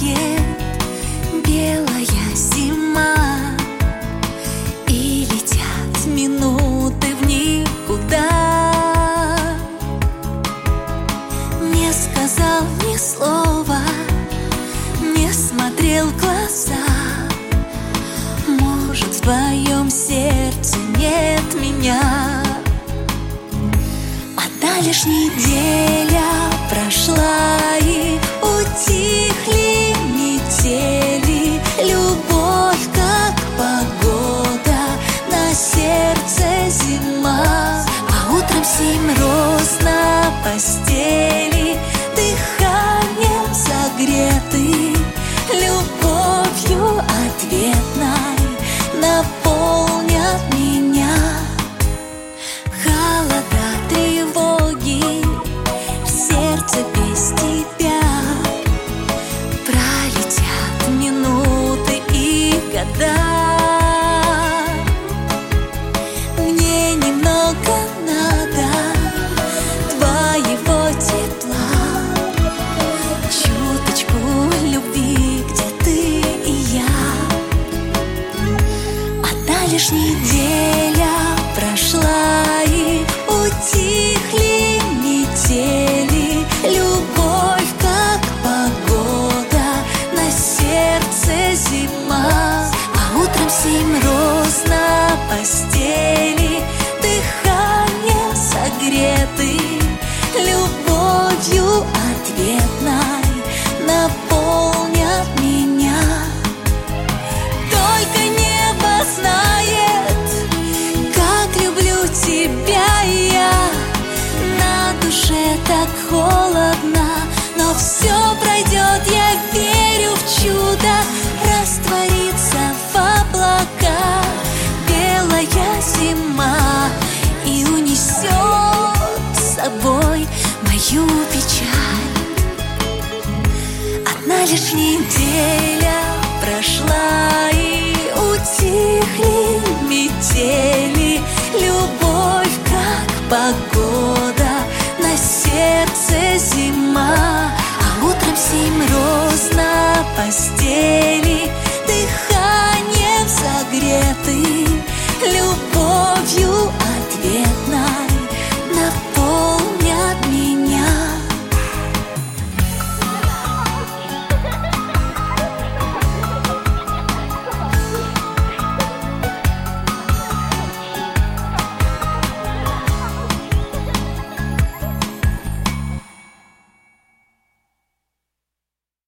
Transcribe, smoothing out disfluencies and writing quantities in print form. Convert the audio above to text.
белая зима, и летят минуты в никуда. Не сказал ни слова, не смотрел в глаза. Может, в твоем сердце нет меня. Одна лишь неделя прошла, и утихли метели. Любовь, как погода, на сердце зима. А утром 7 роз на постели, дыханием согреты, любовью ответной наполнят меня. Холода, тревоги, в сердце без тебя. Пролетят минуты и года. Мне немного надо твоего тепла, чуточку любви, где ты и я. Одна лишь неделя прошла, и утихли метели. Любовь, как погода, на сердце зима. А утром 7 роз на постели, дыханием согреты, любовью ответной наполнят меня. Только небо знает, как люблю тебя я. На душе так холодно, но все пройдет, я верю в чудо. Растворится в облаках белая зима и унесет с собой мою печаль. Одна лишь неделя прошла, и утихли метели.